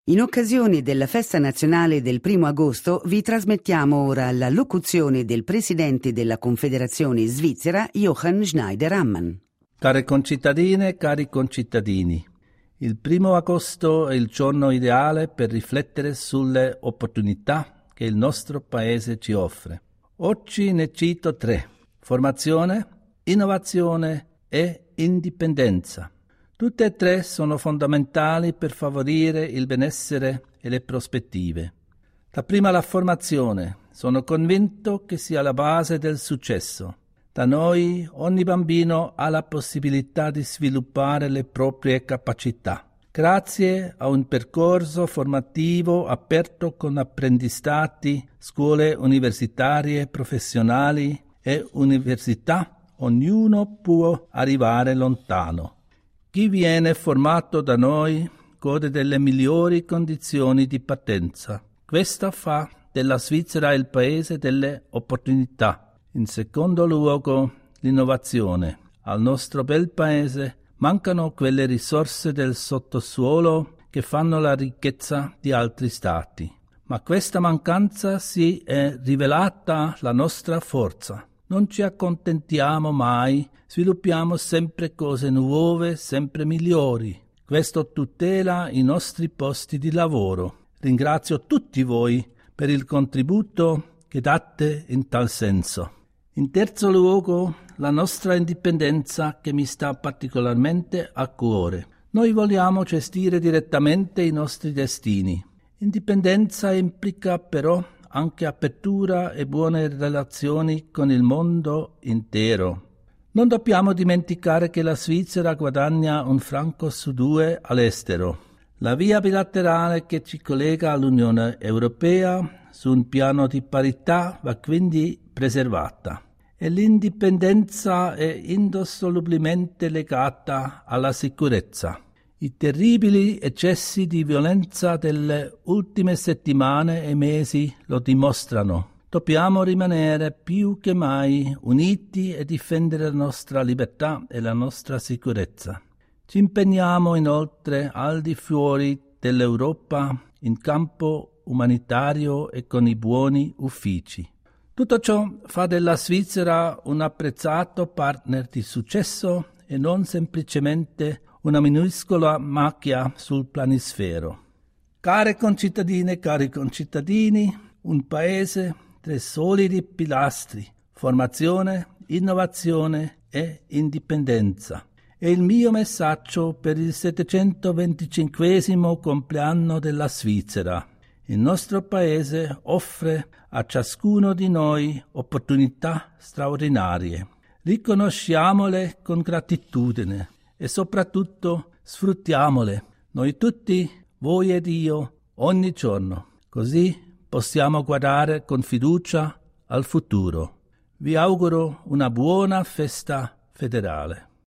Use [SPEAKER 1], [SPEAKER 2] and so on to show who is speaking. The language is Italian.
[SPEAKER 1] In occasione della festa nazionale del 1° agosto vi trasmettiamo ora la locuzione del presidente della Confederazione Svizzera, Johann Schneider-Ammann.
[SPEAKER 2] Care concittadine, cari concittadini, il 1° agosto è il giorno ideale per riflettere sulle opportunità che il nostro Paese ci offre. Oggi ne cito 3: formazione, innovazione e indipendenza. Tutte e 3 sono fondamentali per favorire il benessere e le prospettive. La prima, la formazione. Sono convinto che sia la base del successo. Da noi ogni bambino ha la possibilità di sviluppare le proprie capacità. Grazie a un percorso formativo aperto con apprendistati, scuole universitarie, professionali e università, ognuno può arrivare lontano. Chi viene formato da noi gode delle migliori condizioni di partenza. Questo fa della Svizzera il paese delle opportunità. In secondo luogo, l'innovazione. Al nostro bel paese mancano quelle risorse del sottosuolo che fanno la ricchezza di altri stati. Ma questa mancanza si è rivelata la nostra forza. Non ci accontentiamo mai, sviluppiamo sempre cose nuove, sempre migliori. Questo tutela i nostri posti di lavoro. Ringrazio tutti voi per il contributo che date in tal senso. In terzo luogo, la nostra indipendenza che mi sta particolarmente a cuore. Noi vogliamo gestire direttamente i nostri destini. Indipendenza implica però anche apertura e buone relazioni con il mondo intero. Non dobbiamo dimenticare che la Svizzera guadagna 1 franco su 2 all'estero. La via bilaterale che ci collega all'Unione Europea su un piano di parità va quindi preservata e l'indipendenza è indissolubilmente legata alla sicurezza. I terribili eccessi di violenza delle ultime settimane e mesi lo dimostrano. Dobbiamo rimanere più che mai uniti e difendere la nostra libertà e la nostra sicurezza. Ci impegniamo inoltre al di fuori dell'Europa in campo umanitario e con i buoni uffici. Tutto ciò fa della Svizzera un apprezzato partner di successo e non semplicemente una minuscola macchia sul planisfero. Care concittadine, cari concittadini, un paese, 3 solidi pilastri: formazione, innovazione e indipendenza. È il mio messaggio per il 725° compleanno della Svizzera. Il nostro paese offre a ciascuno di noi opportunità straordinarie. Riconosciamole con gratitudine e soprattutto sfruttiamole, noi tutti, voi ed io, ogni giorno. Così possiamo guardare con fiducia al futuro. Vi auguro una buona festa federale.